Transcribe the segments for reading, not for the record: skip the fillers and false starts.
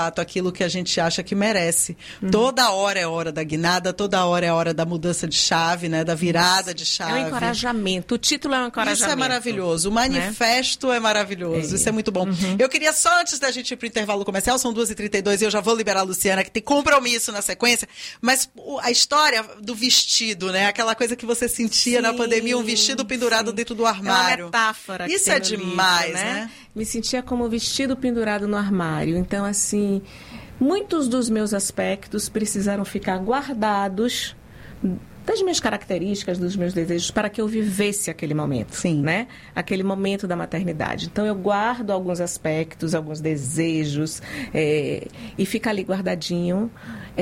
aquilo que a gente acha que merece. Toda hora é hora da guinada, toda hora é hora da mudança de chave, né? Da virada de chave. É um encorajamento. O título é um encorajamento. Isso é maravilhoso. O manifesto é maravilhoso. Isso é muito bom. Eu queria só, antes da gente ir para o intervalo comercial, são 2h32 e eu já vou liberar a Luciana, que tem compromisso na sequência, mas a história do vestido, né? Aquela coisa que você sentia na pandemia, um vestido pendurado dentro do armário. É uma metáfora. Isso é demais, livro, né? Me sentia como vestido pendurado no armário. Então, assim, muitos dos meus aspectos precisaram ficar guardados das minhas características, dos meus desejos, para que eu vivesse aquele momento. Sim. Né? Aquele momento da maternidade. Então, eu guardo alguns aspectos, alguns desejos, e fica ali guardadinho,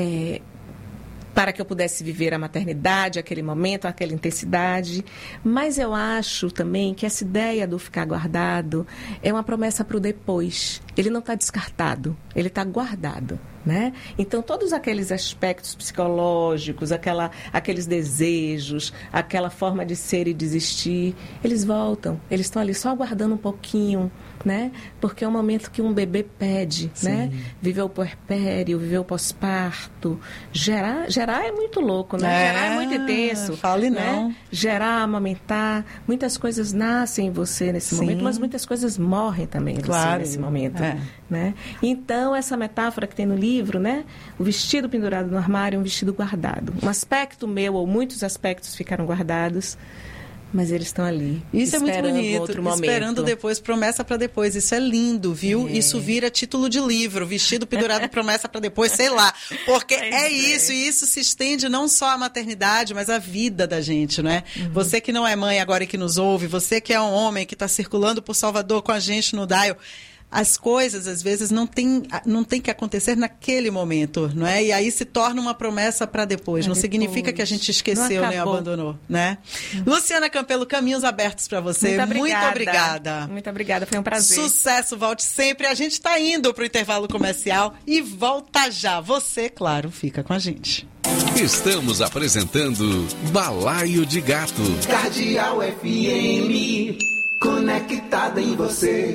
para que eu pudesse viver a maternidade, aquele momento, aquela intensidade. Mas eu acho também que essa ideia do ficar guardado é uma promessa para o depois. Ele não está descartado, ele está guardado. Né? Então, todos aqueles aspectos psicológicos, aqueles desejos, aquela forma de ser e desistir, eles voltam, eles estão ali só aguardando um pouquinho, né? Porque é um momento que um bebê pede, né? Viver o puerpério, viver o pós-parto. Gerar é muito louco, né? Gerar é muito intenso. Fale né? não. Gerar, amamentar, muitas coisas nascem em você nesse momento, mas muitas coisas morrem também em você nesse momento. Né? Então, essa metáfora que tem no livro, né? O vestido pendurado no armário é um vestido guardado. Um aspecto meu, ou muitos aspectos ficaram guardados, mas eles estão ali. Isso é muito bonito. Outro momento. Esperando depois, promessa para depois. Isso é lindo, viu? Isso vira título de livro, vestido pendurado, promessa para depois, sei lá. Porque isso, e isso se estende não só à maternidade, mas à vida da gente, não é? Você que não é mãe agora e que nos ouve, você que é um homem que está circulando por Salvador com a gente no Dial, as coisas, às vezes, não tem que acontecer naquele momento, não é? E aí se torna uma promessa para depois. Não significa que a gente esqueceu nem abandonou, né? Luciana Campelo, caminhos abertos para você. Muito obrigada. Muito obrigada, foi um prazer. Sucesso, volte sempre. A gente está indo para o intervalo comercial e volta já. Você, claro, fica com a gente. Estamos apresentando Balaio de Gato. Cardeal FM, conectada em você.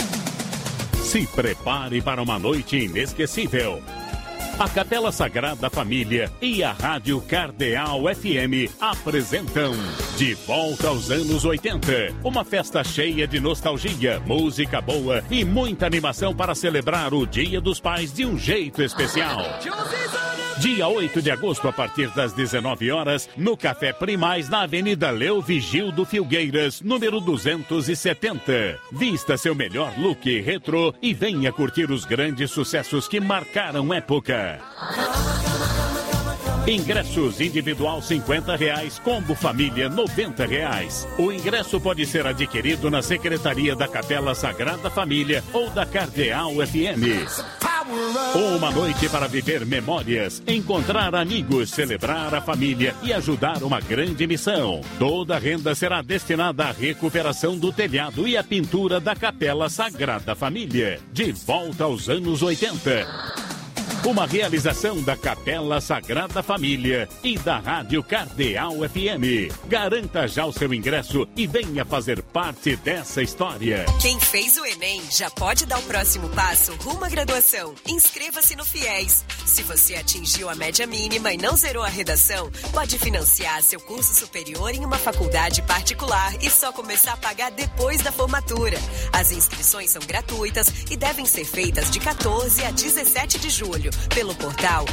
Se prepare para uma noite inesquecível. A Capela Sagrada Família e a Rádio Cardeal FM apresentam De Volta aos Anos 80. Uma festa cheia de nostalgia, música boa e muita animação para celebrar o Dia dos Pais de um jeito especial. Dia 8 de agosto, a partir das 19 horas, no Café Primaz, na Avenida Leo Vigildo Filgueiras, número 270. Vista seu melhor look retrô e venha curtir os grandes sucessos que marcaram época. Ingressos individual R$50, combo família R$90. O ingresso pode ser adquirido na Secretaria da Capela Sagrada Família ou da Cardeal FM. Uma noite para viver memórias, encontrar amigos, celebrar a família e ajudar uma grande missão. Toda a renda será destinada à recuperação do telhado e à pintura da Capela Sagrada Família. De volta aos anos 80. Uma realização da Capela Sagrada Família e da Rádio Cardeal FM. Garanta já o seu ingresso e venha fazer parte dessa história. Quem fez o Enem já pode dar o próximo passo rumo à graduação. Inscreva-se no FIES. Se você atingiu a média mínima e não zerou a redação, pode financiar seu curso superior em uma faculdade particular e só começar a pagar depois da formatura. As inscrições são gratuitas e devem ser feitas de 14 a 17 de julho. Pelo portal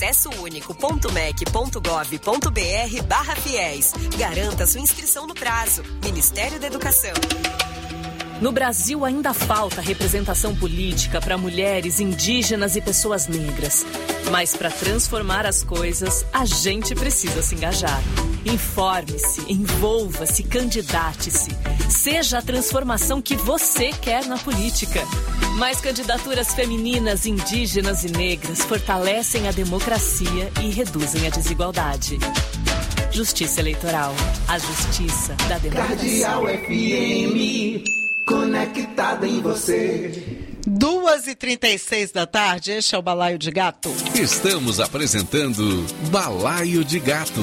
acessounico.mec.gov.br/fiéis. Garanta sua inscrição no prazo. Ministério da Educação. No Brasil ainda falta representação política para mulheres, indígenas e pessoas negras. Mas para transformar as coisas, a gente precisa se engajar. Informe-se, envolva-se, candidate-se. Seja a transformação que você quer na política. Mais candidaturas femininas, indígenas e negras fortalecem a democracia e reduzem a desigualdade. Justiça Eleitoral. A justiça da democracia. Cardeal FM, conectada em você. 2h36 da tarde, este é o Balaio de Gato. Estamos apresentando Balaio de Gato.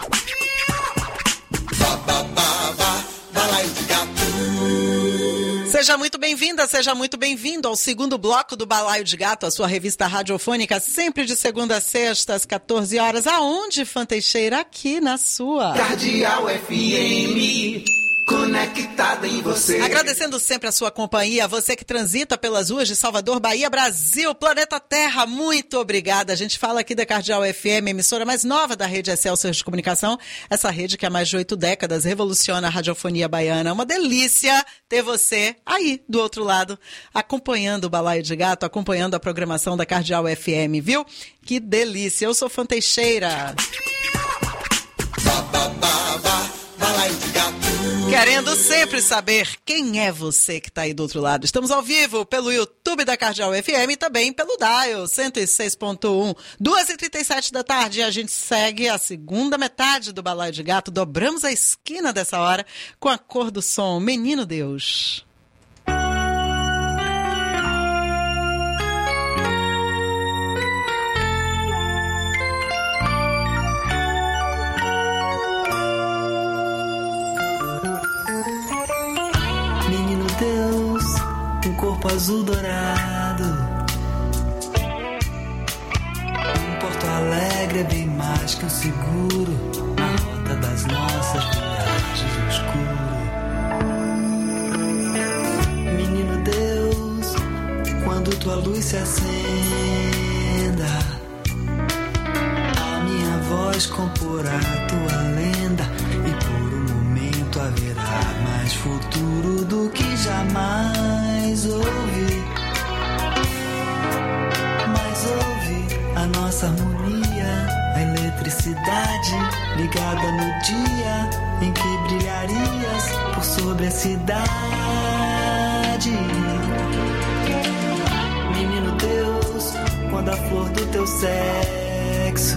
Balaio de Gato. Seja muito bem-vinda, seja muito bem-vindo ao segundo bloco do Balaio de Gato, a sua revista radiofônica, sempre de segunda a sexta, às 14 horas. Aonde, Fã Teixeira? Aqui na sua Cardeal FM, conectada em você. Agradecendo sempre a sua companhia, você que transita pelas ruas de Salvador, Bahia, Brasil, planeta Terra, muito obrigada. A gente fala aqui da Cardeal FM, emissora mais nova da rede Excelsior de Comunicação, essa rede que há mais de 8 décadas revoluciona a radiofonia baiana. Uma delícia ter você aí do outro lado, acompanhando o Balaio de Gato, acompanhando a programação da Cardeal FM, viu? Que delícia, eu sou Fã Teixeira. Balaio de Gato. Querendo sempre saber quem é você que está aí do outro lado. Estamos ao vivo pelo YouTube da Cardeal FM e também pelo Dial 106.1. 2h37 da tarde e a gente segue a segunda metade do Balaio de Gato. Dobramos a esquina dessa hora com a cor do som Menino Deus. Corpo azul dourado. Porto Alegre é bem mais que um seguro na rota das nossas viagens no escuro. Menino Deus, quando tua luz se acenda, a minha voz comporá tua lenda e por um momento haverá mais futuro do que jamais ouvi. Mas ouve a nossa harmonia, a eletricidade ligada no dia em que brilharias por sobre a cidade. Menino Deus, quando a flor do teu sexo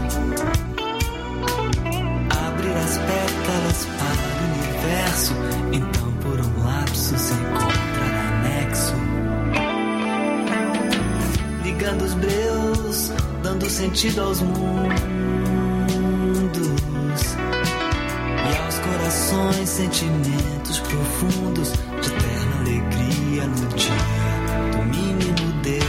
abrir as pétalas para o universo, então por um lapso se encontrará nexo, ligando os breus, dando sentido aos mundos e aos corações sentimentos profundos de eterna alegria no dia do menino Deus.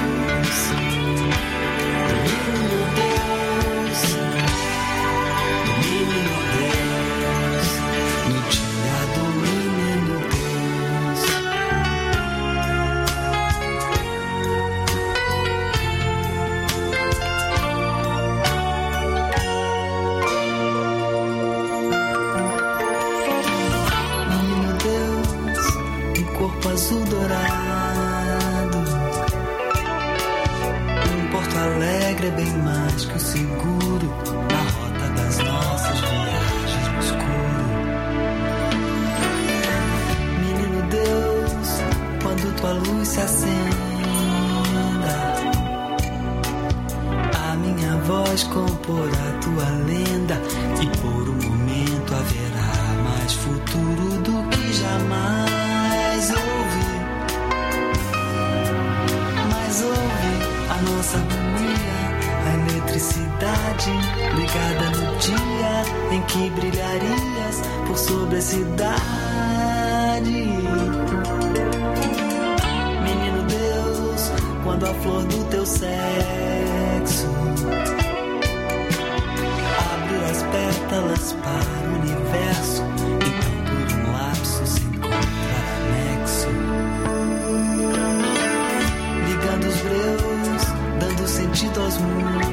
Azul dourado. Porto Alegre é bem mais que o seguro na rota das nossas viagens no escuro. Menino Deus, quando tua luz se acenda, a minha voz comporá tua lenda e por um momento haverá mais futuro do que jamais ouvi. Mas ouve a nossa harmonia, a eletricidade ligada no dia em que brilharias por sobre a cidade. Menino Deus, quando a flor do teu sexo abrir as pétalas para o universo, então por um lapso se encontrará nexo, ligando os breus, dando sentido aos mundos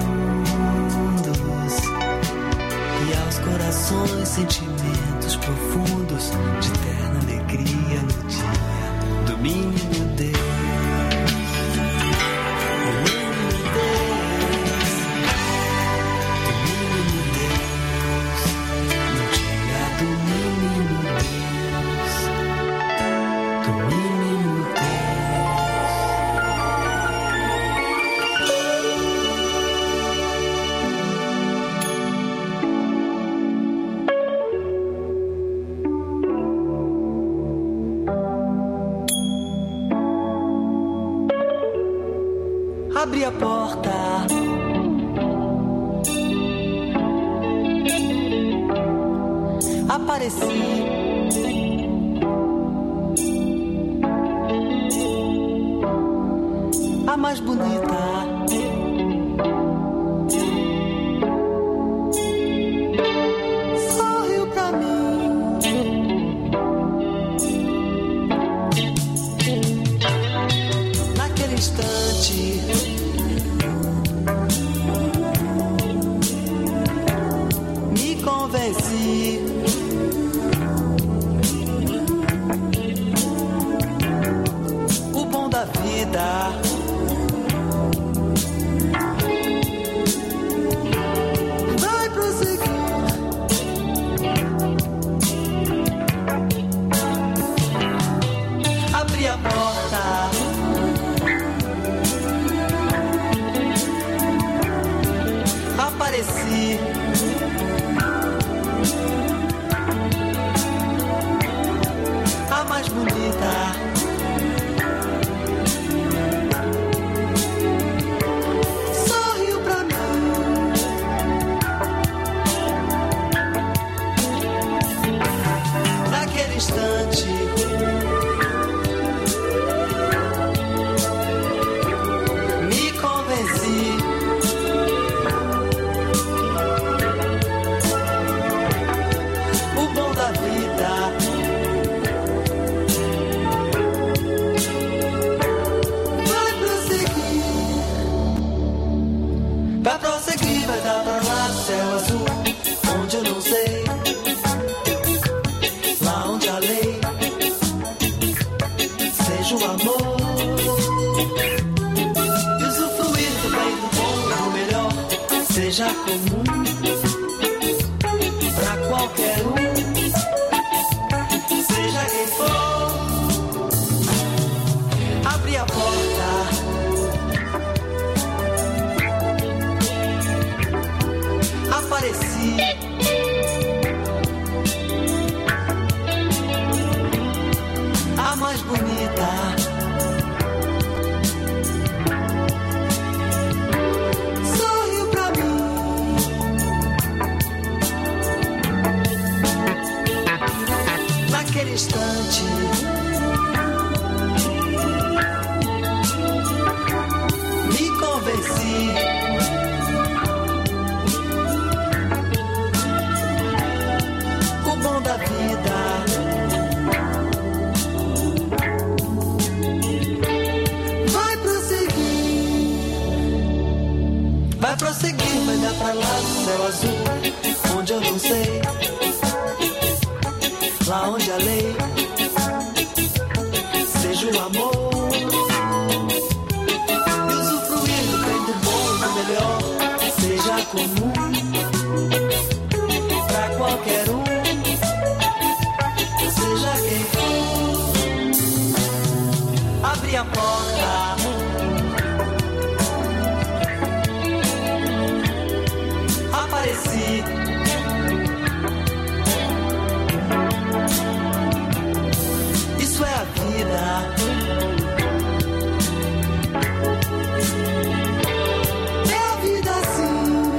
e aos corações sentimentos profundos de eterna alegria no dia do menino Deus. Abre a porta, apareci. mais bonita. Sorriu pra mim. Naquele instante, me convenci. O bom da vida vai prosseguir. Abri a porta, apareci. A mais bonita. Sorriu pra mim. Naquele instante, me convenci. O bom da vida vai prosseguir. Vai prosseguir, vai dar pra lá do céu azul, onde eu não sei, lá onde a lei seja o amor. E usufruir do bem, do bom e do melhor seja comum pra qualquer um, seja quem for. Abri a porta, apareci. A mais bonita. Sorriu pra mim. Naquele instante, me convenci. O bom da vida vai prosseguir. Vai prosseguir, vai dar pra lá do céu azul, onde eu não sei, lá onde a lei seja o amor. E usufruir do bem, do bom e do melhor seja comum pra qualquer um, seja quem for. Abri a porta, apareci. Isso é a vida. É a vida assim.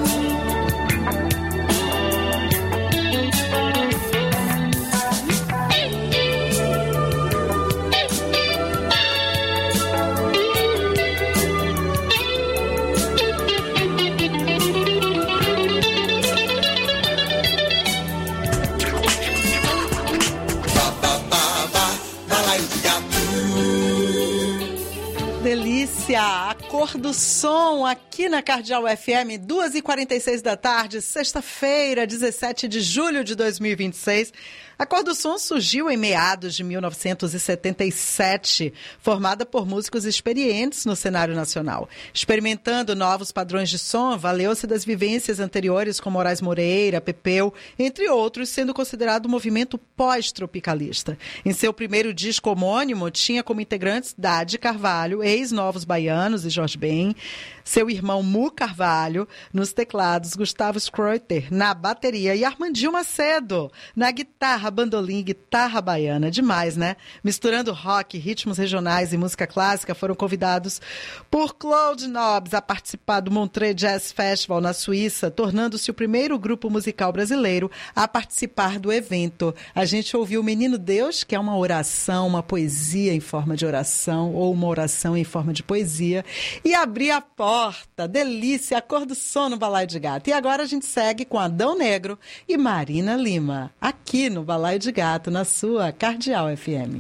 Delícia! A cor do som aqui na Cardeal FM, 2h46 da tarde, sexta-feira, 17 de julho de 2026. A Cor do Som surgiu em meados de 1977, formada por músicos experientes no cenário nacional. Experimentando novos padrões de som, valeu-se das vivências anteriores com Moraes Moreira, Pepeu, entre outros, sendo considerado um movimento pós-tropicalista. Em seu primeiro disco homônimo, tinha como integrantes Dade Carvalho, ex-Novos Baianos e Jorge bem. Seu irmão Mu Carvalho nos teclados, Gustavo Scroiter na bateria e Armandinho Macedo na guitarra, bandolim, guitarra baiana. Demais, né? Misturando rock, ritmos regionais e música clássica, foram convidados por Claude Nobs a participar do Montreux Jazz Festival na Suíça, tornando-se o primeiro grupo musical brasileiro a participar do evento. A gente ouviu o Menino Deus, que é uma oração, uma poesia em forma de oração ou uma oração em forma de poesia, e abrir a porta. Delícia, a cor do sono, Balaio de Gato. E agora a gente segue com Adão Negro e Marina Lima, aqui no Balaio de Gato, na sua Cardeal FM.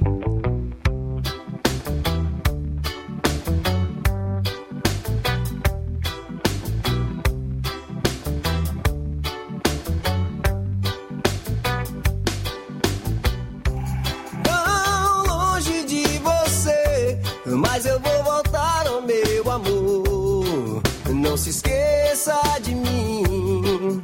Tão longe de você, mas eu vou voltar ao meu amor. Não se esqueça de mim.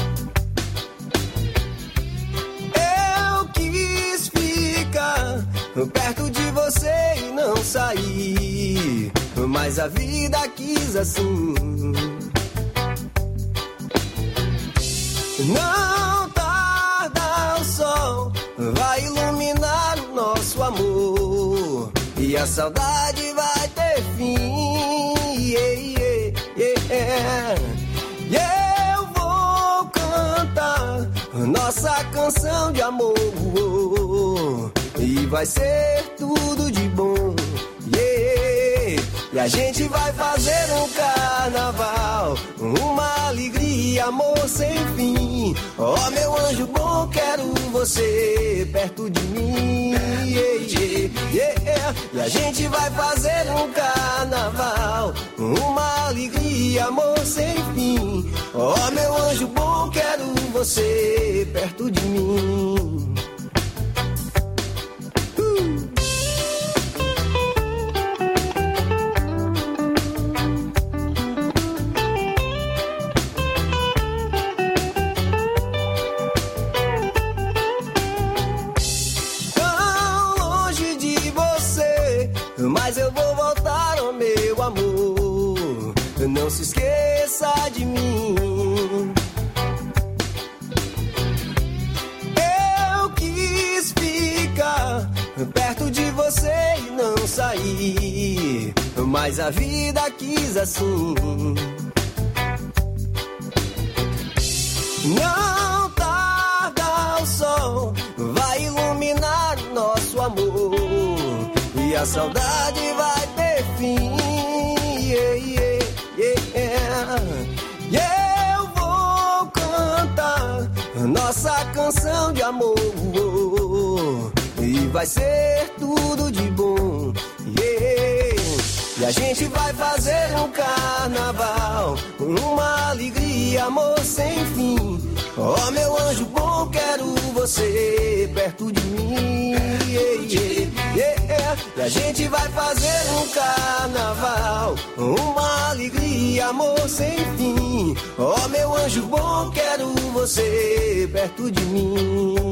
Eu quis ficar perto de você e não sair, mas a vida quis assim. Não tarda, o sol vai iluminar o nosso amor e a saudade vai ter fim. E eu vou cantar nossa canção de amor e vai ser tudo de bom. E a gente vai fazer um carnaval, uma alegria, amor sem fim. Oh, meu anjo bom, quero você perto de mim. E a gente vai fazer um carnaval, uma alegria, amor sem fim. Oh, meu anjo bom, quero você perto de mim. Mas eu vou voltar ao meu amor. Não se esqueça de mim. Eu quis ficar perto de você e não sair, mas a vida quis assim. Não tarda, o sol vai iluminar o nosso amor e a saudade vai ter fim. E eu vou cantar nossa canção de amor e vai ser tudo de bom. E a gente vai fazer um carnaval, uma alegria, amor sem fim. Oh, meu anjo bom, quero você perto de mim. E a gente vai fazer um carnaval, uma alegria, amor sem fim. Oh, meu anjo bom, quero você perto de mim.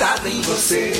conectada em você.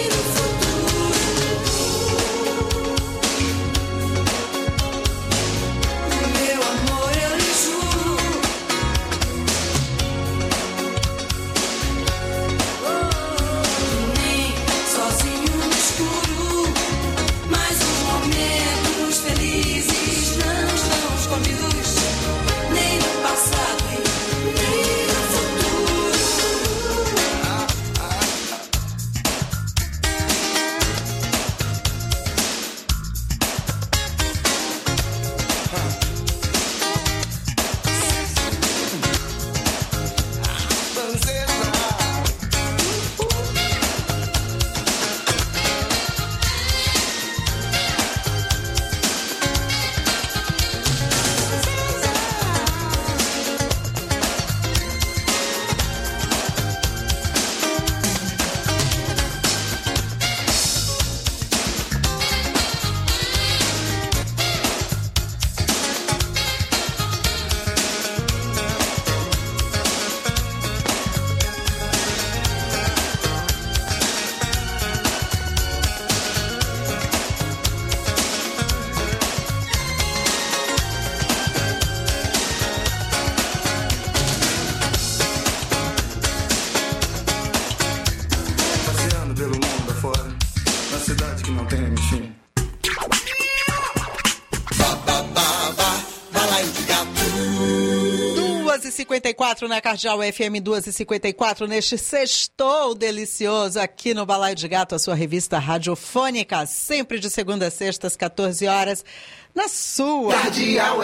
Na Cardeal FM 2h54, neste sextou delicioso aqui no Balaio de Gato, a sua revista radiofônica, sempre de segunda a sexta, às 14 horas, na sua Cardeal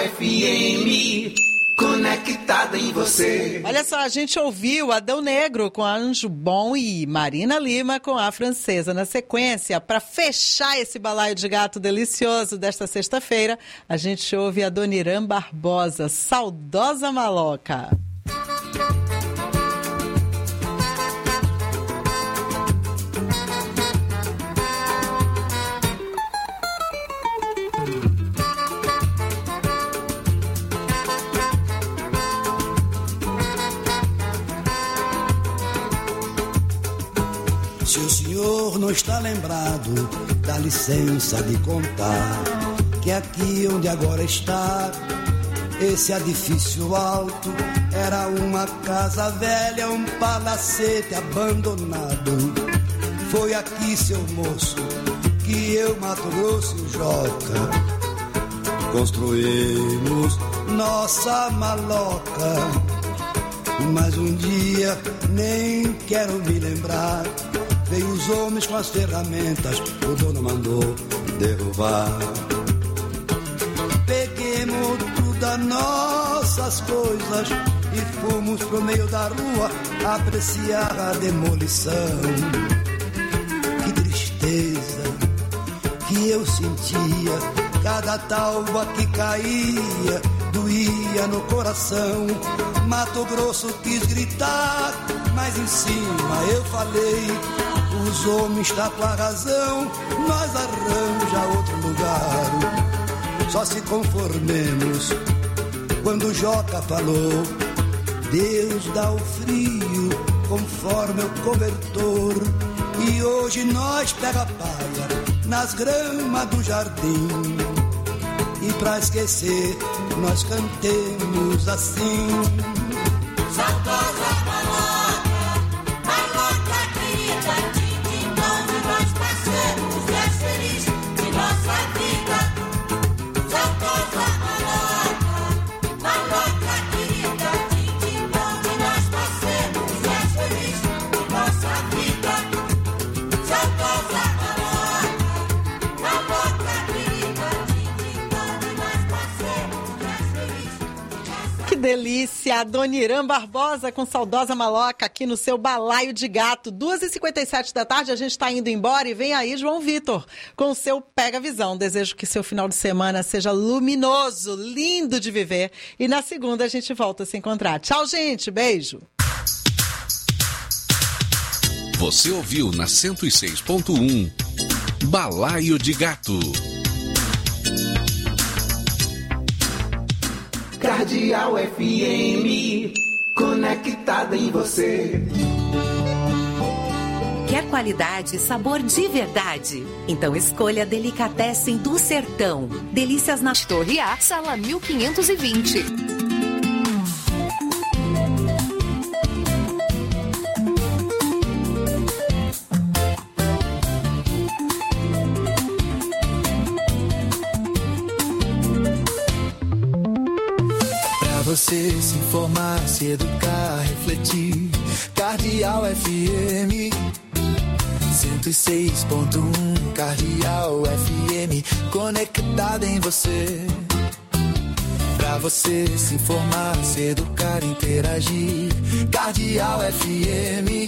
FM, conectada em você. Olha só, a gente ouviu Adão Negro com Anjo Bom e Marina Lima com a Francesa. Na sequência, para fechar esse Balaio de Gato delicioso desta sexta-feira, a gente ouve Adoniran Barbosa, Saudosa Maloca. Se o senhor não está lembrado, dá licença de contar que aqui onde agora está, esse edifício alto era uma casa velha, um palacete abandonado. Foi aqui, seu moço, que eu, Mato Grosso e o Joca construímos nossa maloca. Mas um dia, nem quero me lembrar, veio os homens com as ferramentas, o dono mandou derrubar. Peguemos todas nossas coisas e fomos pro meio da rua apreciar a demolição. Que tristeza que eu sentia, cada talva que caía doía no coração. Mato Grosso quis gritar, mas em cima eu falei: os homens tá com a razão, nós arranja outro lugar. Só se conformemos quando o Joca falou: Deus dá o frio conforme o cobertor. E hoje nós pega a palha nas gramas do jardim, e pra esquecer nós cantemos assim: saudosa maloca, maloca querida, tim-tim bom de nós passemos dias felizes de nossa vida. Saudosa maloca, maloca querida, tim-tim bom de nós passemos dias felizes de nossa vida. Saudosa maloca, maloca querida, tim-tim bom de nós passemos dias felizes de nossa vida. Que delícia! Adoniran Barbosa com Saudosa Maloca aqui no seu Balaio de Gato. 2h57 da tarde, a gente está indo embora e vem aí João Vitor com o seu Pega Visão. Desejo que seu final de semana seja luminoso, lindo de viver. E na segunda a gente volta a se encontrar. Tchau, gente. Beijo. Você ouviu na 106.1 Balaio de Gato. Cardeal FM, conectada em você. Quer qualidade e sabor de verdade? Então escolha Delicatessen do Sertão. Delícias na Torre A, sala 1520. Você se informar, se educar, refletir. Cardeal FM 106.1. Cardeal FM conectada em você. Pra você se informar, se educar, interagir. Cardeal FM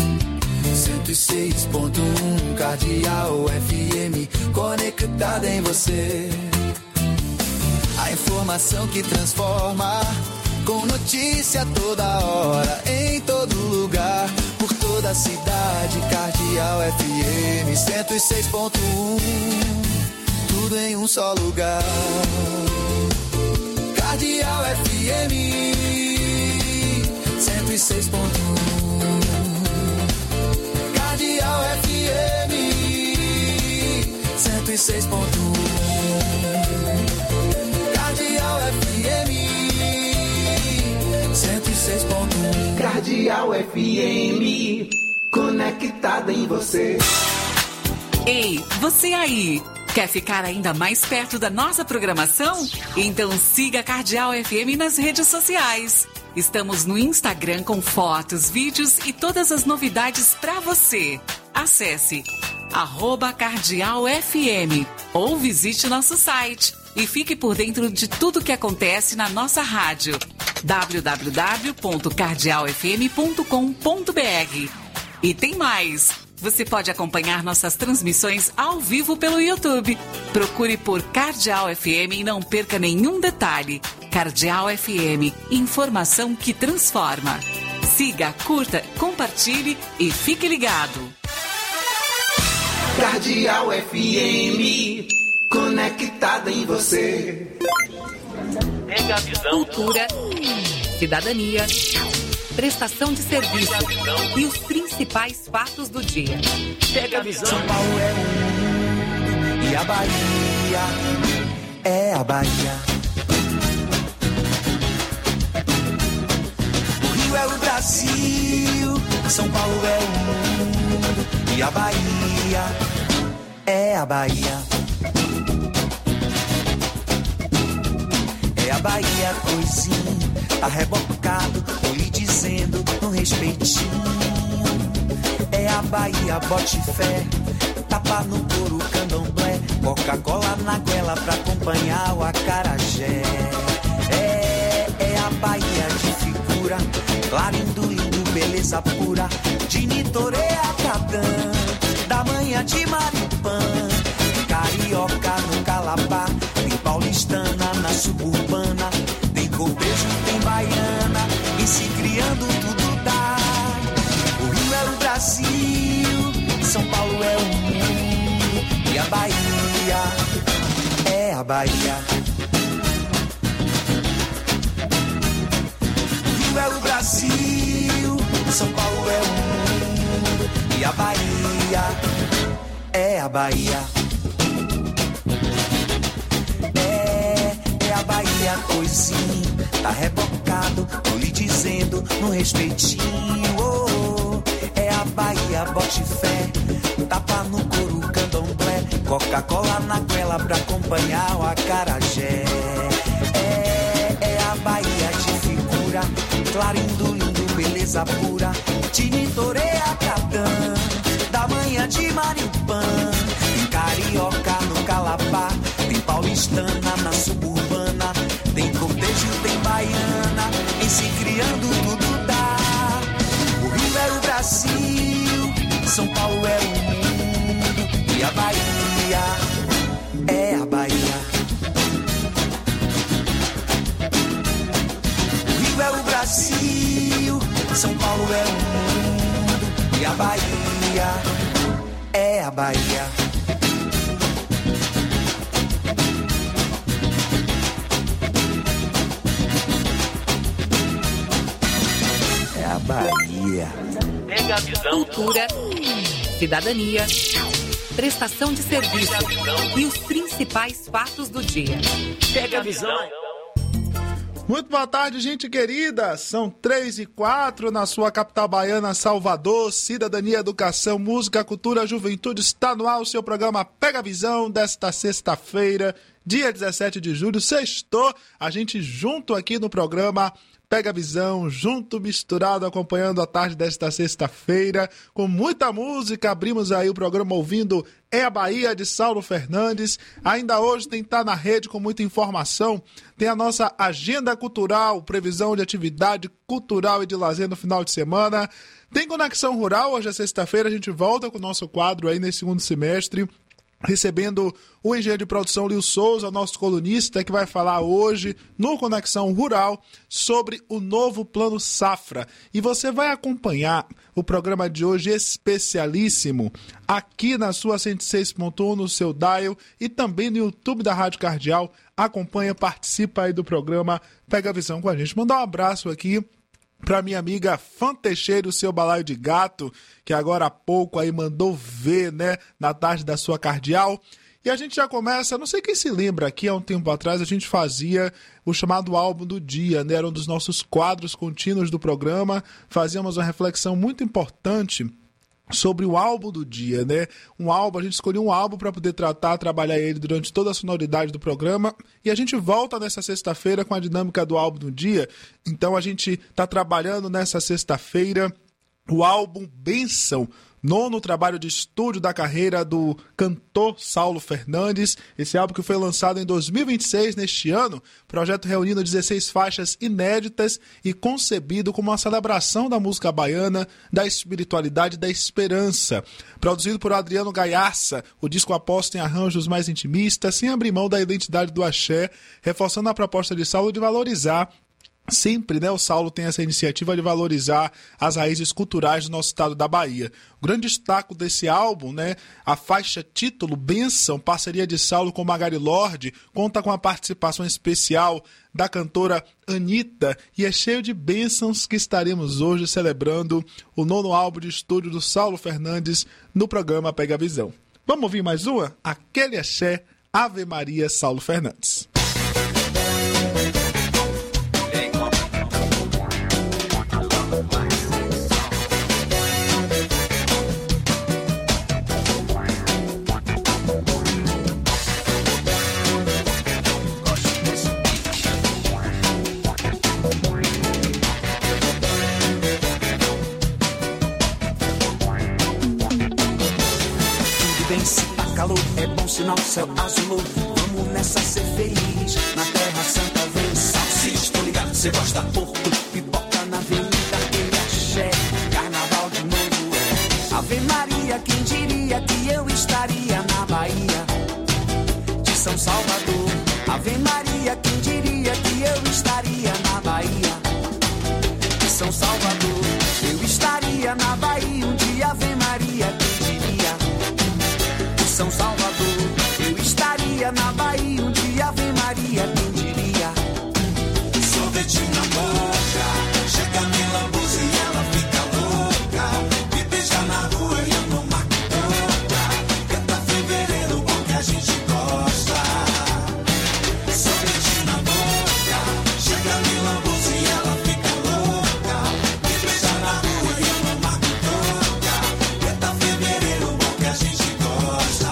106.1. Cardeal FM conectada em você. A informação que transforma, com notícia toda hora, em todo lugar, por toda a cidade. Cardeal FM 106.1, tudo em um só lugar. Cardeal FM 106.1. Cardeal FM 106.1. Cardeal FM 106.1. Cardeal FM, conectada em você. Ei, você aí! Quer ficar ainda mais perto da nossa programação? Então siga a Cardeal FM nas redes sociais. Estamos no Instagram com fotos, vídeos e todas as novidades para você. Acesse @CardealFM ou visite nosso site e fique por dentro de tudo que acontece na nossa rádio. www.cardealfm.com.br. E tem mais! Você pode acompanhar nossas transmissões ao vivo pelo YouTube. Procure por Cardeal FM e não perca nenhum detalhe. Cardeal FM, informação que transforma. Siga, curta, compartilhe e fique ligado. Cardeal FM, conectada em você. Cultura, cidadania, prestação de serviço e os principais fatos do dia. Pega a visão. São Paulo é o mundo e a Bahia é a Bahia. O Rio é o Brasil, São Paulo é o mundo e a Bahia é a Bahia. É a Bahia, coisinha, tá rebocado, tô lhe dizendo no respeitinho. É a Bahia, bote fé, tapa no couro, candomblé, Coca-Cola na goela pra acompanhar o acarajé. É a Bahia de figura, clarindo, lindo, beleza pura, de Nitoré a Cadã, da manhã de Maripã, carioca no Calabá, tem paulistana na suburbana, tem cortejo, tem baiana, e se criando tudo dá. O Rio é o Brasil, São Paulo é o mundo, e a Bahia é a Bahia. O Rio é o Brasil, São Paulo é o mundo, e a Bahia é a Bahia. É a Bahia, coisinha, tá rebocado, tô lhe dizendo no respeitinho. Oh, é a Bahia, bote fé, tapa no couro, candomblé, Coca-Cola na goela pra acompanhar o acarajé. É a Bahia de figura, clarindo, lindo, beleza pura, de Nitoré a Cadã, da manhã de Maripã, tem carioca no Calabá, tem paulistana na suburbana, tem cortejo, tem baiana, em se criando tudo dá. O Rio é o Brasil, São Paulo é o mundo, e a Bahia é a Bahia. O Rio é o Brasil, São Paulo é o mundo, e a Bahia é a Bahia. É a Bahia. Cultura, cidadania, prestação de serviço e os principais fatos do dia. Pega a visão. Muito boa tarde, gente querida. São 3h04 na sua capital baiana, Salvador. Cidadania, educação, música, cultura, juventude. Está no ar o seu programa Pega a Visão desta sexta-feira, dia 17 de julho. Sextou, a gente junto aqui no programa Pega a Visão, junto, misturado, acompanhando a tarde desta sexta-feira, com muita música. Abrimos aí o programa ouvindo É a Bahia, de Saulo Fernandes. Ainda hoje tem Tá na Rede com muita informação. Tem a nossa agenda cultural, previsão de atividade cultural e de lazer no final de semana. Tem Conexão Rural, hoje é sexta-feira, a gente volta com o nosso quadro aí nesse segundo semestre, recebendo o engenheiro de produção Lio Souza, nosso colunista, que vai falar hoje no Conexão Rural sobre o novo Plano Safra. E você vai acompanhar o programa de hoje especialíssimo aqui na sua 106.1, no seu dial e também no YouTube da Rádio Cardeal. Acompanha, participa aí do programa Pega a Visão com a gente. Mandar um abraço aqui para minha amiga Fã Teixeira, o seu balaio de gato, que agora há pouco aí mandou ver, né, na tarde da sua Cardeal. E a gente já começa, não sei quem se lembra aqui, há um tempo atrás a gente fazia o chamado álbum do dia, né, era um dos nossos quadros contínuos do programa, fazíamos uma reflexão muito importante sobre o álbum do dia, né? Um álbum, a gente escolheu um álbum para poder trabalhar ele durante toda a sonoridade do programa, e a gente volta nessa sexta-feira com a dinâmica do álbum do dia. Então a gente está trabalhando nessa sexta-feira o álbum Bênção, nono trabalho de estúdio da carreira do cantor Saulo Fernandes. Esse álbum que foi lançado em 2026, neste ano, projeto reunindo 16 faixas inéditas e concebido como uma celebração da música baiana, da espiritualidade e da esperança. Produzido por Adriano Gaiarsa, o disco aposta em arranjos mais intimistas, sem abrir mão da identidade do axé, reforçando a proposta de Saulo de valorizar sempre, né, o Saulo tem essa iniciativa de valorizar as raízes culturais do nosso estado da Bahia. O grande destaque desse álbum, né, a faixa título Bênção, parceria de Saulo com Magari Lorde, conta com a participação especial da cantora Anitta e é cheio de bênçãos que estaremos hoje celebrando o nono álbum de estúdio do Saulo Fernandes no programa Pega a Visão. Vamos ouvir mais uma? Aquele axé, Ave Maria, Saulo Fernandes. É bom sinal, céu azul. Vamos nessa ser feliz. Na terra santa vem salsicha. Tô ligado que cê gosta porco. Pipoca na avenida, aquele axé. Carnaval de novo é. Ave Maria, quem diria que eu estaria na Bahia de São Salvador. Ave Maria, quem diria que eu estaria na Bahia de São Salvador. Eu estaria na Bahia um dia, Ave Maria, quem diria. São Salvador, eu estaria na Bahia um dia, Ave Maria, quem diria? Sorvete na boca, chega me lambuza e ela fica louca. Me beija na rua e eu não marco toca. Canta fevereiro, bom que a gente gosta. Sorvete na boca, chega me lambuza e ela fica louca. Me beija na rua e eu não marco toca. Canta fevereiro, bom que a gente gosta.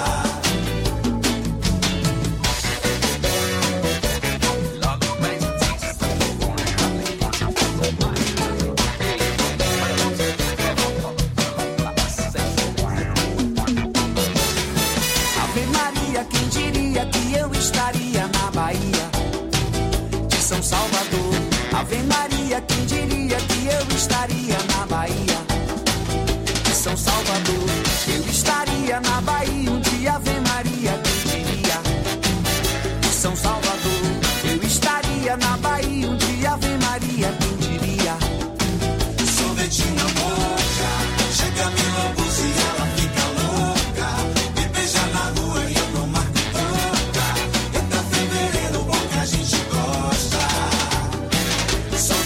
Ave Maria, quem diria que eu estaria na Bahia de São Salvador. Ave Maria, quem diria que eu estaria na Bahia de São Salvador. Eu estaria na Bahia um dia, Ave Maria, quem diria? De São Salvador. Eu estaria na Bahia um dia, Ave Maria, quem diria? Sorvete na boca, chega me lambuza e ela fica louca. Me beija na rua e eu não marco toca. Entra fevereiro, bom que a gente gosta.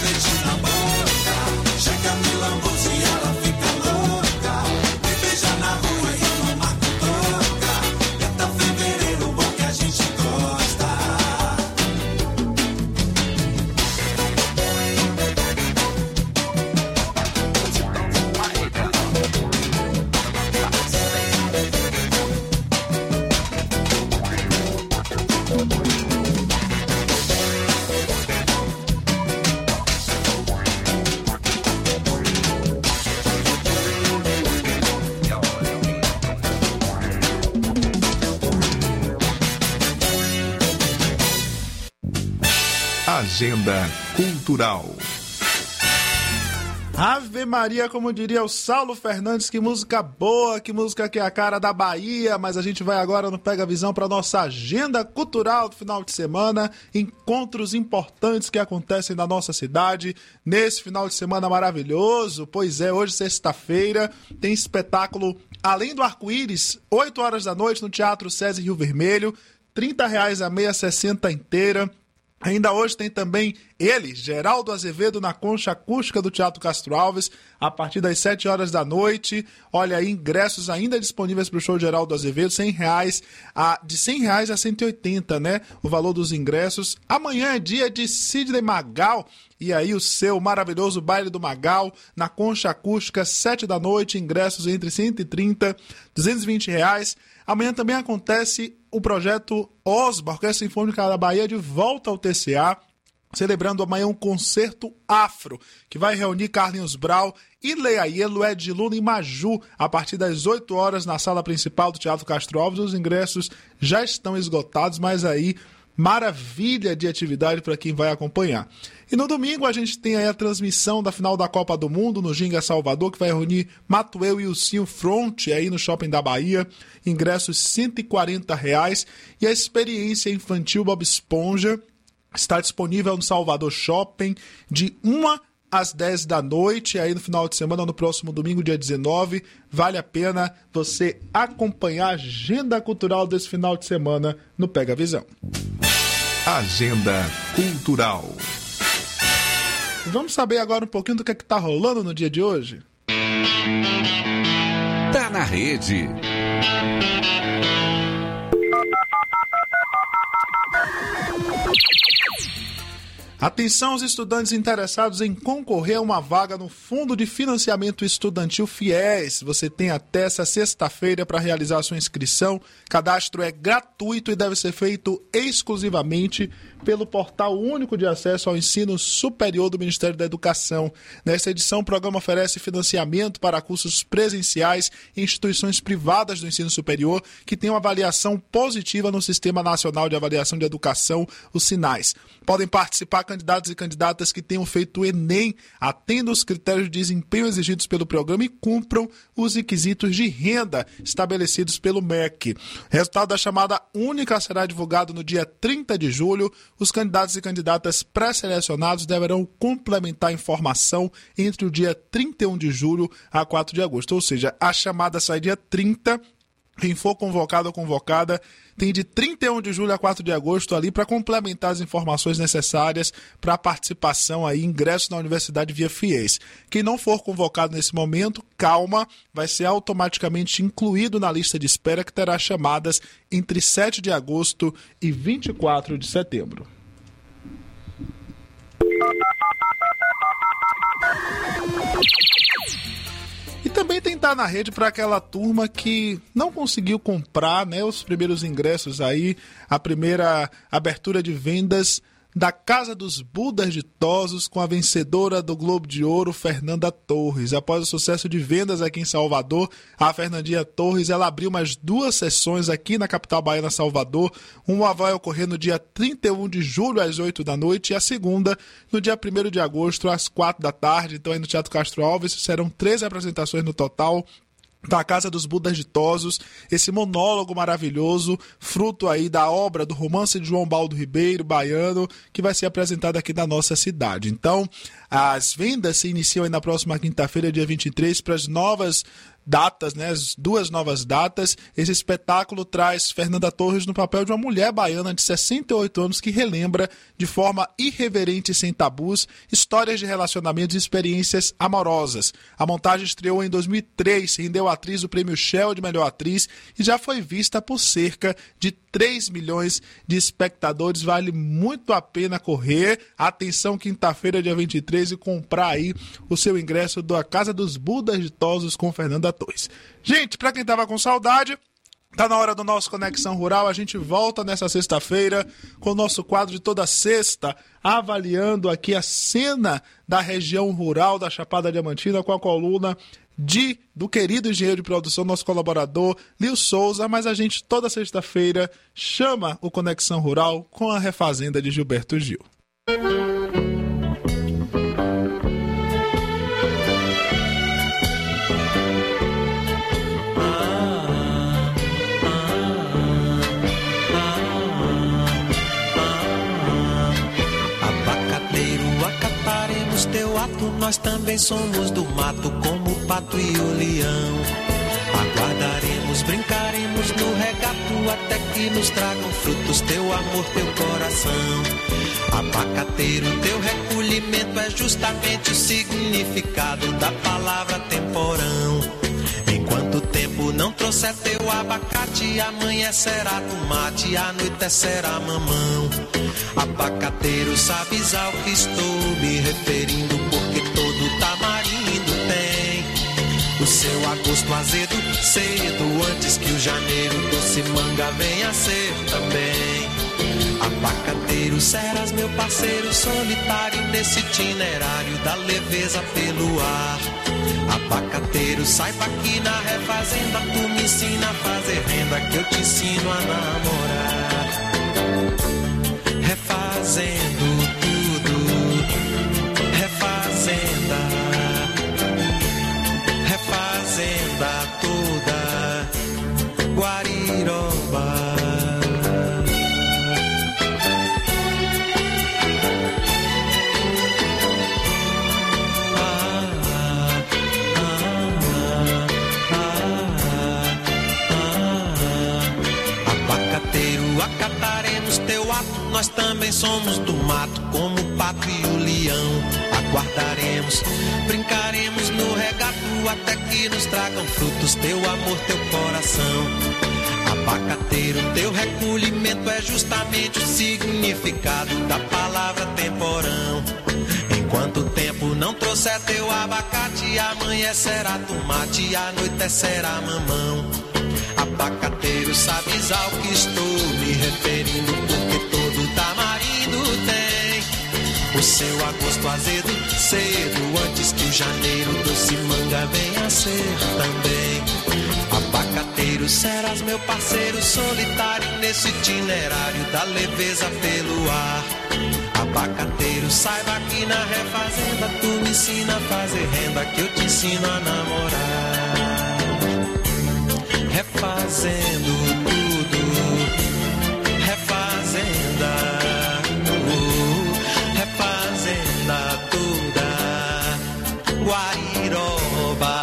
Agenda Cultural. Ave Maria, como diria o Saulo Fernandes, que música boa, que música que é a cara da Bahia. Mas a gente vai agora no Pega Visão para nossa agenda cultural do final de semana, encontros importantes que acontecem na nossa cidade nesse final de semana maravilhoso. Pois é, hoje sexta-feira tem espetáculo Além do Arco-Íris, 8 horas da noite no Teatro César Rio Vermelho, R$30 a meia, 60 inteira. Ainda hoje tem também ele, Geraldo Azevedo, na Concha Acústica do Teatro Castro Alves, a partir das 7 horas da noite. Olha aí, ingressos ainda disponíveis para o show de Geraldo Azevedo, R$100, de R$100 a 180, né? O valor dos ingressos. Amanhã é dia de Sidney Magal, e aí o seu maravilhoso baile do Magal, na Concha Acústica, 7 da noite, ingressos entre R$130 e R$220. Amanhã também acontece o projeto OSBA, Orquestra Sinfônica da Bahia, de volta ao TCA, celebrando amanhã um concerto afro, que vai reunir Carlinhos Brau e Leaielo, Ed Luna e Maju, a partir das 8 horas na sala principal do Teatro Castro Alves. Os ingressos já estão esgotados, mas aí, maravilha de atividade para quem vai acompanhar. E no domingo a gente tem aí a transmissão da final da Copa do Mundo no Ginga Salvador, que vai reunir Matuel e Ilcinho Front aí no Shopping da Bahia, ingressos R$140, e a experiência infantil Bob Esponja está disponível no Salvador Shopping de 1 às 10 da noite, aí no final de semana, no próximo domingo, dia 19. Vale a pena você acompanhar a agenda cultural desse final de semana no Pega Visão. Agenda Cultural. Vamos saber agora um pouquinho do que está rolando no dia de hoje? Tá na rede. Atenção aos estudantes interessados em concorrer a uma vaga no Fundo de Financiamento Estudantil FIES. Você tem até essa sexta-feira para realizar sua inscrição. Cadastro é gratuito e deve ser feito exclusivamente pelo Portal Único de Acesso ao Ensino Superior do Ministério da Educação. Nesta edição, o programa oferece financiamento para cursos presenciais em instituições privadas do ensino superior que têm uma avaliação positiva no Sistema Nacional de Avaliação de Educação, os SINAES. Podem participar candidatos e candidatas que tenham feito o Enem, atendam os critérios de desempenho exigidos pelo programa e cumpram os requisitos de renda estabelecidos pelo MEC. O resultado da chamada única será divulgado no dia 30 de julho. Os candidatos e candidatas pré-selecionados deverão complementar a informação entre o dia 31 de julho a 4 de agosto. Ou seja, a chamada sai dia 30. Quem for convocado ou convocada tem de 31 de julho a 4 de agosto ali para complementar as informações necessárias para a participação aí, ingresso na universidade via FIES. Quem não for convocado nesse momento, calma, vai ser automaticamente incluído na lista de espera, que terá chamadas entre 7 de agosto e 24 de setembro. E também tentar na rede para aquela turma que não conseguiu comprar, né, os primeiros ingressos aí, a primeira abertura de vendas da Casa dos Budas Ditosos com a vencedora do Globo de Ouro, Fernanda Torres. Após o sucesso de vendas aqui em Salvador, a Fernandinha Torres, ela abriu mais 2 sessões aqui na capital baiana, Salvador. Uma vai ocorrer no dia 31 de julho às 8 da noite e a segunda no dia 1º de agosto às 4 da tarde. Então aí no Teatro Castro Alves serão 13 apresentações no total da Casa dos Budas Ditosos, esse monólogo maravilhoso, fruto aí da obra do romance de João Baldo Ribeiro, baiano, que vai ser apresentado aqui na nossa cidade. Então, as vendas se iniciam aí na próxima quinta-feira, dia 23, para as novas datas, né, as 2 novas datas. Esse espetáculo traz Fernanda Torres no papel de uma mulher baiana de 68 anos que relembra de forma irreverente e sem tabus histórias de relacionamentos e experiências amorosas. A montagem estreou em 2003, rendeu a atriz o prêmio Shell de melhor atriz e já foi vista por cerca de 3 milhões de espectadores. Vale muito a pena correr. Atenção, quinta-feira, dia 23, e comprar aí o seu ingresso da Casa dos Budas Ditosos com Fernanda Torres. Gente, para quem tava com saudade, tá na hora do nosso Conexão Rural. A gente volta nessa sexta-feira com o nosso quadro de toda sexta, avaliando aqui a cena da região rural da Chapada Diamantina com a coluna do querido engenheiro de produção, nosso colaborador, Lil Souza. Mas a gente toda sexta-feira chama o Conexão Rural com a Refazenda de Gilberto Gil. Nós também somos do mato, como o pato e o leão. Aguardaremos, brincaremos no regato, até que nos tragam frutos teu amor, teu coração. Abacateiro, teu recolhimento é justamente o significado da palavra temporão. Enquanto o tempo não trouxer teu abacate, amanhecerá tomate, anoitecerá mamão. Abacateiro, sabes ao que estou me referindo, porque todo tamarindo tem o seu agosto azedo, cedo, antes que o janeiro doce manga venha a ser também. Abacateiro, serás meu parceiro solitário nesse itinerário da leveza pelo ar. Abacateiro, saiba que na refazenda tu me ensina a fazer renda, que eu te ensino a namorar. Refazendo tudo, refazenda, refazenda toda, Guariroba. Acataremos teu ato, nós também somos do mato, como o pato e o leão. Aguardaremos, brincaremos no regato, até que nos tragam frutos teu amor, teu coração. Abacateiro, teu recolhimento é justamente o significado da palavra temporão. Enquanto o tempo não trouxer teu abacate, amanhecerá tomate, anoitecerá mamão. Abacateiro, sabes ao que estou me referindo, porque todo tamarindo tem o seu agosto azedo, cedo, antes que o janeiro doce manga venha a ser também. Abacateiro, serás meu parceiro solitário nesse itinerário da leveza pelo ar. Abacateiro, saiba que na refazenda tu me ensina a fazer renda, que eu te ensino a namorar. Refazendo tudo, refazenda, refazenda toda, Guariroba.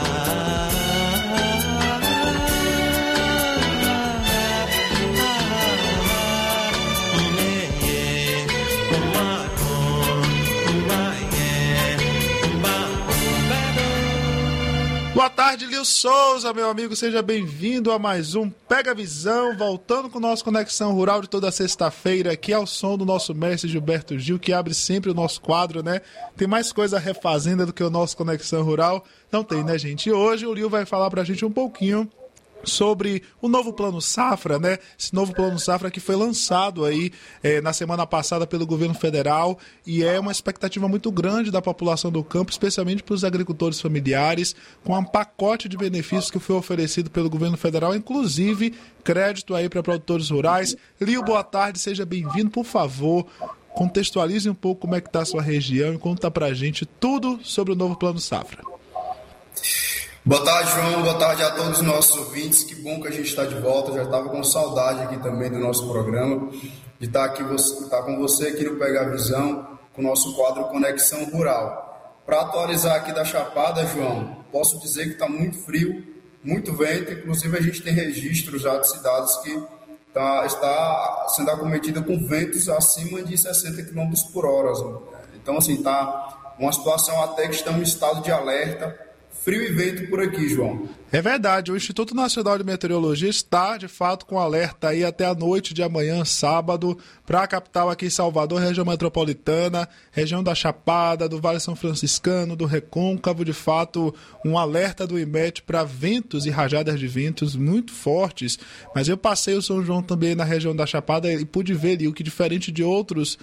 Boa tarde, Lil Souza, meu amigo, seja bem-vindo a mais um Pega a Visão, voltando com o nosso Conexão Rural de toda sexta-feira, aqui ao som do nosso mestre Gilberto Gil, que abre sempre o nosso quadro, né? Tem mais coisa refazenda do que o nosso Conexão Rural? Não tem, né, gente? E hoje o Lil vai falar pra gente um pouquinho sobre o novo Plano Safra, né? Esse novo Plano Safra que foi lançado aí na semana passada pelo governo federal, e é uma expectativa muito grande da população do campo, especialmente para os agricultores familiares, com um pacote de benefícios que foi oferecido pelo governo federal, inclusive crédito aí para produtores rurais. Lio, boa tarde, seja bem-vindo, por favor. Contextualize um pouco como é que está a sua região e conta pra gente tudo sobre o novo Plano Safra. Boa tarde, João. Boa tarde a todos os nossos ouvintes. Que bom que a gente está de volta. Já estava com saudade aqui também do nosso programa, de estar com você aqui no Pega a Visão, com o nosso quadro Conexão Rural. Para atualizar aqui da Chapada, João, posso dizer que está muito frio, muito vento. Inclusive, a gente tem registros já de cidades que está sendo acometida com ventos acima de 60 km por hora. Então, assim, está uma situação até que estamos em estado de alerta. Frio e vento por aqui, João. É verdade, o Instituto Nacional de Meteorologia está, de fato, com alerta aí até a noite de amanhã, sábado, para a capital aqui em Salvador, região metropolitana, região da Chapada, do Vale São Franciscano, do Recôncavo, de fato, um alerta do IMET para ventos e rajadas de ventos muito fortes. Mas eu passei o São João também na região da Chapada e pude ver ali o que, diferente de outros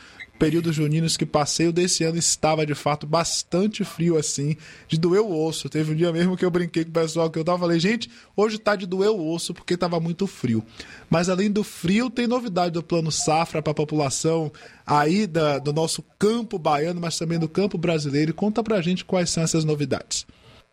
período juninos que passei, o desse ano estava de fato bastante frio assim, de doer o osso. Teve um dia mesmo que eu brinquei com o pessoal que eu tava, falei, gente, hoje tá de doer o osso porque tava muito frio. Mas além do frio, tem novidade do Plano Safra para a população aí do nosso campo baiano, mas também do campo brasileiro. Conta pra gente quais são essas novidades.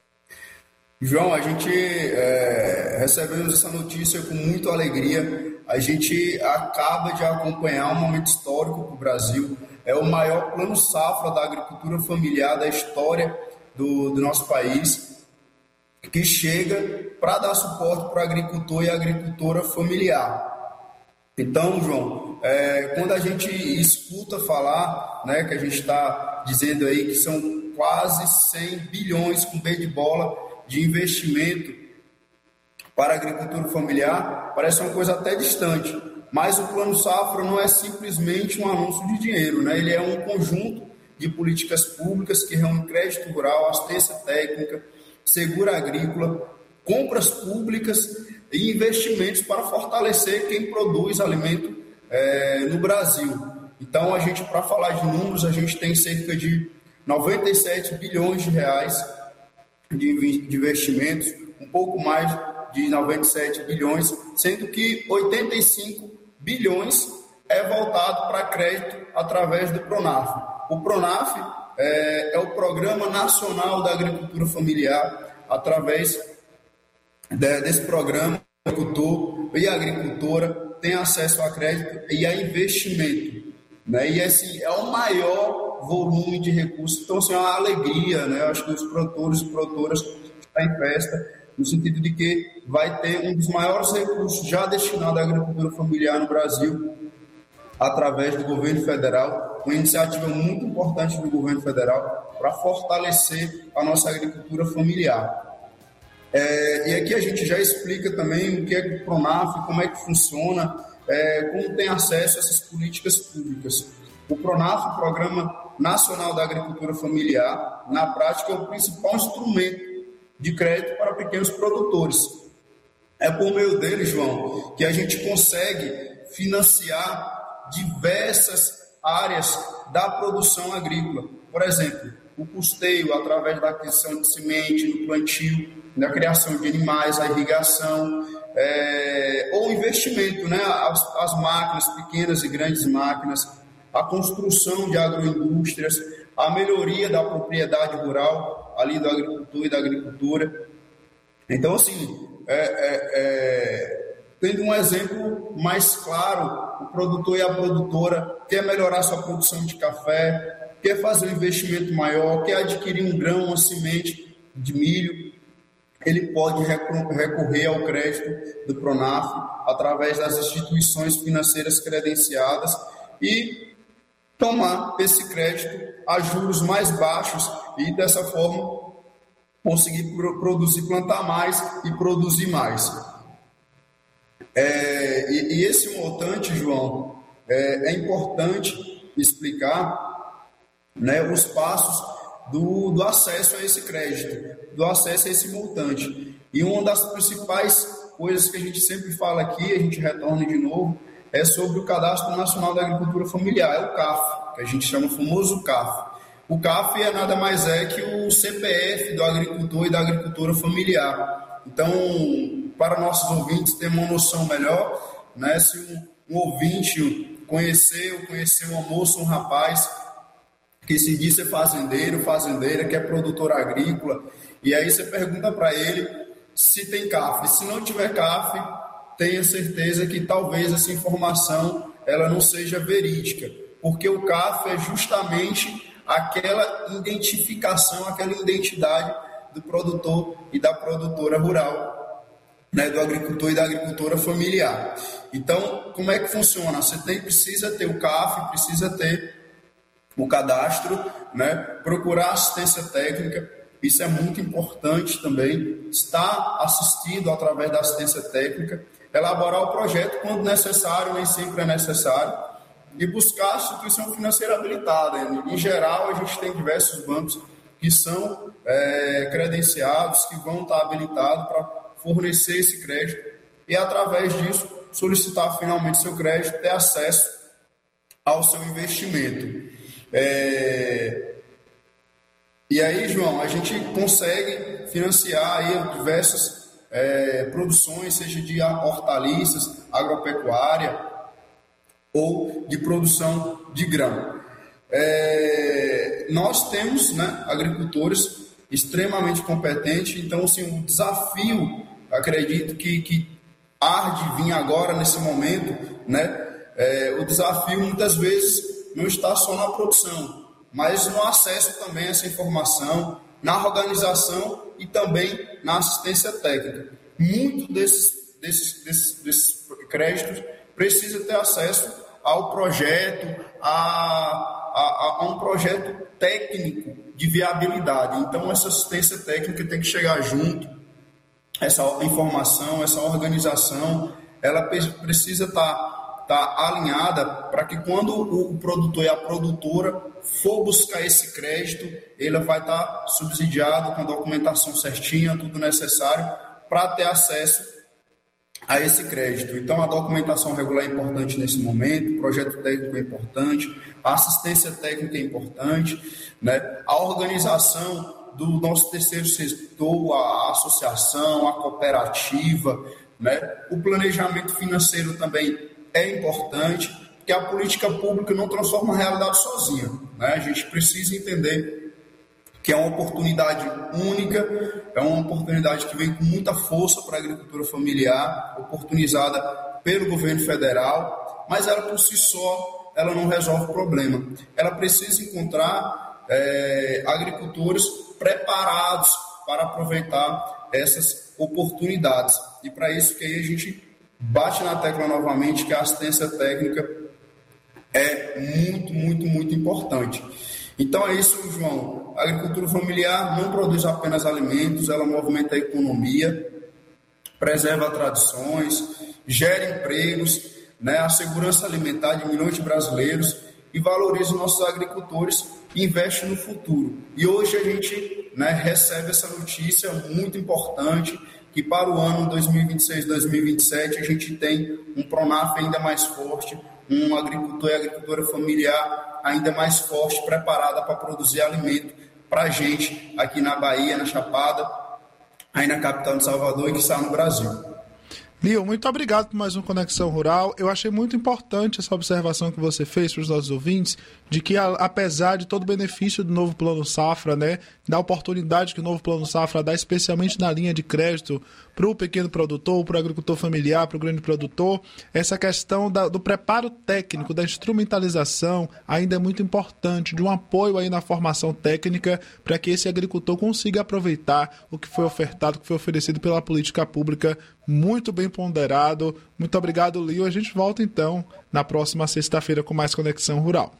João, a gente recebemos essa notícia com muita alegria. A gente acaba de acompanhar um momento histórico para o Brasil. É o maior plano safra da agricultura familiar da história do nosso país, que chega para dar suporte para o agricultor e a agricultora familiar. Então, João, quando a gente escuta falar, né, que a gente está dizendo aí que são quase 100 bilhões com B de bola de investimento para a agricultura familiar, parece uma coisa até distante, mas o Plano Safra não é simplesmente um anúncio de dinheiro, né? Ele é um conjunto de políticas públicas que reúne crédito rural, assistência técnica, seguro agrícola, compras públicas e investimentos para fortalecer quem produz alimento no Brasil. Então, para falar de números, a gente tem cerca de 97 bilhões de reais de investimentos, um pouco mais de 97 bilhões, sendo que 85 bilhões é voltado para crédito através do PRONAF. O PRONAF é o Programa Nacional da Agricultura Familiar. Através desse programa, o agricultor e a agricultora têm acesso a crédito e a investimento, né? E assim, é o maior volume de recursos. Então, assim, é uma alegria, né? Eu acho que os produtores e produtoras estão em festa, no sentido de que vai ter um dos maiores recursos já destinados à agricultura familiar no Brasil, através do governo federal, uma iniciativa muito importante do governo federal para fortalecer a nossa agricultura familiar. E aqui a gente já explica também o que é o PRONAF, como é que funciona, como tem acesso a essas políticas públicas. O PRONAF, o Programa Nacional da Agricultura Familiar, na prática é o principal instrumento de crédito para pequenos produtores. É por meio dele, João, que a gente consegue financiar diversas áreas da produção agrícola. Por exemplo, o custeio através da aquisição de semente, do plantio, da criação de animais, a irrigação, ou investimento, né? As máquinas, pequenas e grandes máquinas, a construção de agroindústrias, a melhoria da propriedade rural, ali do agricultor e da agricultura. Então, assim, tendo um exemplo mais claro, o produtor e a produtora quer melhorar sua produção de café, quer fazer um investimento maior, quer adquirir um grão, uma semente de milho, ele pode recorrer ao crédito do PRONAF através das instituições financeiras credenciadas e tomar esse crédito a juros mais baixos e, dessa forma, conseguir produzir, plantar mais e produzir mais. E esse montante, João, é importante explicar, né, os passos do acesso a esse crédito, do acesso a esse montante. E uma das principais coisas que a gente sempre fala aqui, a gente retorna de novo, é sobre o Cadastro Nacional da Agricultura Familiar, é o CAF, que a gente chama o famoso CAF. O CAF nada mais que o CPF do agricultor e da agricultora familiar. Então, para nossos ouvintes terem uma noção melhor, né, se um ouvinte conheceu uma moça, um rapaz que se diz ser fazendeiro, fazendeira, que é produtor agrícola, e aí você pergunta para ele se tem CAF. Se não tiver CAF, tenha certeza que talvez essa informação ela não seja verídica, porque o CAF é justamente aquela identificação, aquela identidade do produtor e da produtora rural, né, do agricultor e da agricultora familiar. Então, como é que funciona? Você precisa ter o CAF, precisa ter o cadastro, né, procurar assistência técnica, isso é muito importante também, estar assistido através da assistência técnica, elaborar o projeto quando necessário, nem sempre é necessário, e buscar a instituição financeira habilitada. Em geral, a gente tem diversos bancos que são credenciados, que vão estar habilitados para fornecer esse crédito e, através disso, solicitar finalmente seu crédito, ter acesso ao seu investimento. E aí, João, a gente consegue financiar aí diversas produções, seja de hortaliças, agropecuária ou de produção de grão. Nós temos, né, agricultores extremamente competentes, então assim, o desafio, acredito que há de vir agora nesse momento, né, o desafio muitas vezes não está só na produção, mas no acesso também a essa informação, na organização e também na assistência técnica. Muito desses créditos precisa ter acesso ao projeto, a um projeto técnico de viabilidade. Então, essa assistência técnica tem que chegar junto, essa informação, essa organização, ela precisa estar alinhada para que quando o produtor e a produtora for buscar esse crédito, ele vai estar subsidiado com a documentação certinha, tudo necessário para ter acesso a esse crédito. Então, a documentação regular é importante nesse momento, o projeto técnico é importante, a assistência técnica é importante, né? A organização do nosso terceiro setor, a associação, a cooperativa, né? O planejamento financeiro também é importante, porque a política pública não transforma a realidade sozinha, né? A gente precisa entender que é uma oportunidade única, é uma oportunidade que vem com muita força para a agricultura familiar, oportunizada pelo governo federal, mas ela por si só, ela não resolve o problema. Ela precisa encontrar agricultores preparados para aproveitar essas oportunidades. E para isso que aí a gente bate na tecla novamente que a assistência técnica é muito importante. Então é isso, João. A agricultura familiar não produz apenas alimentos, ela movimenta a economia, preserva tradições, gera empregos, né, a segurança alimentar de milhões de brasileiros e valoriza os nossos agricultores e investe no futuro. E hoje a gente, né, recebe essa notícia muito importante, que para o ano 2026-2027 a gente tem um Pronaf ainda mais forte, um agricultor e agricultora familiar ainda mais forte, preparada para produzir alimento para a gente aqui na Bahia, na Chapada, aí na capital de Salvador e que está no Brasil. Lio, muito obrigado por mais uma Conexão Rural. Eu achei muito importante essa observação que você fez para os nossos ouvintes, de que apesar de todo o benefício do novo Plano Safra, né, da oportunidade que o novo Plano Safra dá, especialmente na linha de crédito para o pequeno produtor, para o agricultor familiar, para o grande produtor, essa questão do preparo técnico, da instrumentalização ainda é muito importante, de um apoio aí na formação técnica para que esse agricultor consiga aproveitar o que foi ofertado, o que foi oferecido pela política pública. Muito bem ponderado. Muito obrigado, Lio. A gente volta então na próxima sexta-feira com mais Conexão Rural.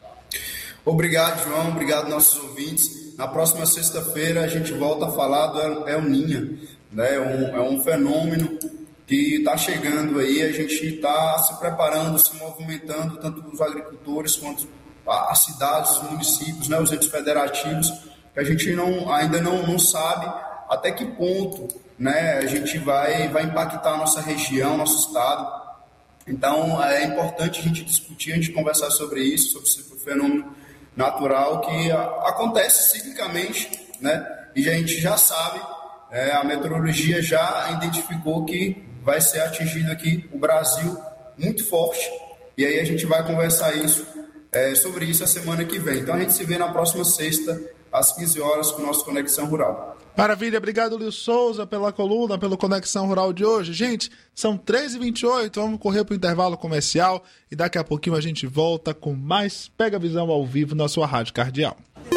Obrigado, João. Obrigado, nossos ouvintes. Na próxima sexta-feira a gente volta a falar do El Niño, né? É um fenômeno que está chegando aí. A gente está se preparando, se movimentando, tanto os agricultores quanto as cidades, os municípios, né? Os entes federativos, que a gente ainda não sabe até que ponto, né, a gente vai impactar a nossa região, nosso estado. Então, é importante a gente discutir, a gente conversar sobre isso, sobre esse fenômeno natural que acontece ciclicamente, né, e a gente já sabe, a meteorologia já identificou que vai ser atingido aqui o Brasil muito forte, e aí a gente vai conversar sobre isso a semana que vem. Então, a gente se vê na próxima sexta, às 15 horas, com o nosso Conexão Rural. Maravilha, obrigado, Lio Souza, pela coluna, pelo Conexão Rural de hoje. Gente, são 13h28, vamos correr para o intervalo comercial e daqui a pouquinho a gente volta com mais Pega Visão ao vivo na sua Rádio Cardeal.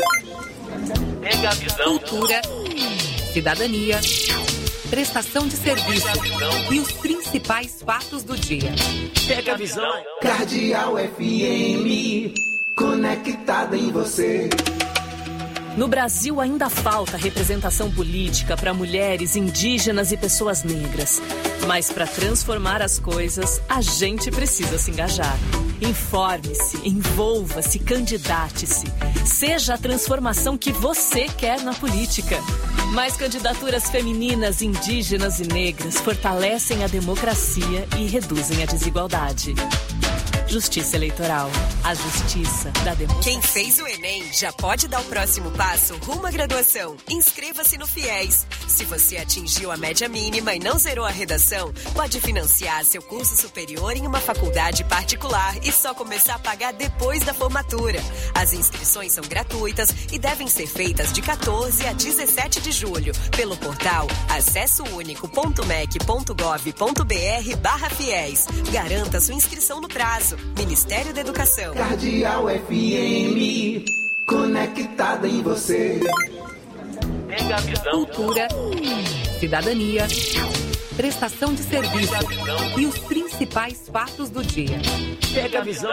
Pega Visão. Cultura, cidadania, prestação de serviço e os principais fatos do dia. Pega a Visão. Cardeal FM, conectada em você. No Brasil ainda falta representação política para mulheres, indígenas e pessoas negras. Mas para transformar as coisas, a gente precisa se engajar. Informe-se, envolva-se, candidate-se. Seja a transformação que você quer na política. Mais candidaturas femininas, indígenas e negras fortalecem a democracia e reduzem a desigualdade. Justiça Eleitoral. A justiça da democracia. Quem fez o Enem já pode dar o próximo passo rumo à graduação. Inscreva-se no FIES. Se você atingiu a média mínima e não zerou a redação, pode financiar seu curso superior em uma faculdade particular e só começar a pagar depois da formatura. As inscrições são gratuitas e devem ser feitas de 14 a 17 de julho pelo portal acessounico.mec.gov.br/fies. Garanta sua inscrição no prazo. Ministério da Educação. Cardeal FM, conectada em você. Cultura, cidadania, prestação de serviço e os principais fatos do dia. Pega a visão.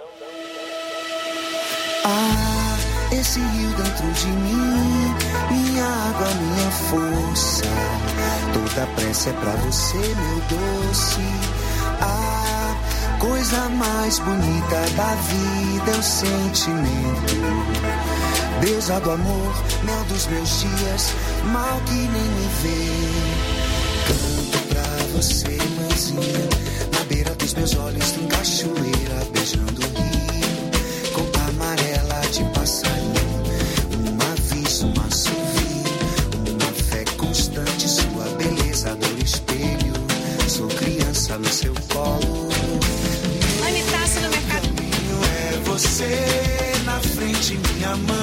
Ah, esse rio dentro de mim, minha água, minha força. Toda pressa é pra você, meu doce. Ah, coisa mais bonita da vida é o sentimento. Deusa do amor, mel dos meus dias, mal que nem me vê. Canto pra você, mãezinha, na beira dos meus olhos tem cachoeira, beijando o rio, cor amarela de passarinho, um aviso, um assovio, uma fé constante, sua beleza do espelho, sou criança no seu colo. Anitácio no mercado. Caminho é você na frente, minha mãe.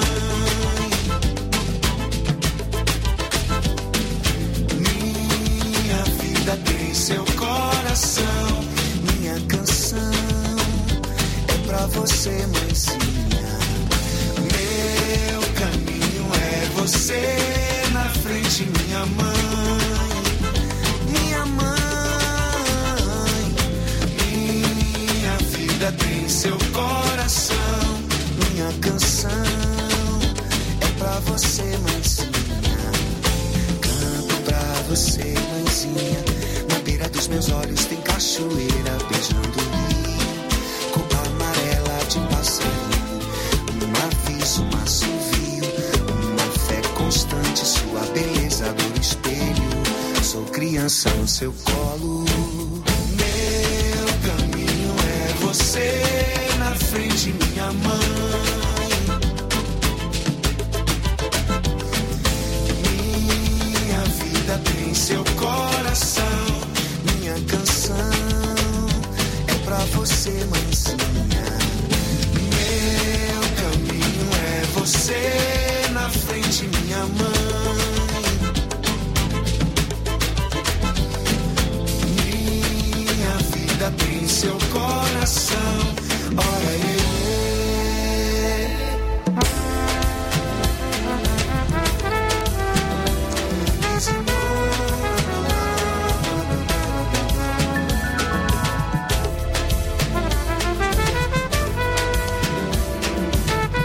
Minha vida tem seu coração. Minha canção é pra você, mãezinha. Meu caminho é você na frente, minha mãe. Minha mãe. Minha vida tem seu coração. Minha canção é pra você, mãezinha. Canto pra você, mãezinha. Na beira dos meus olhos tem cachoeira, beijando o rio, cor amarela de passarinho, um aviso, um assovio, uma fé constante, sua beleza do espelho, sou criança no seu colo. Meu caminho é você na frente, minha mãe.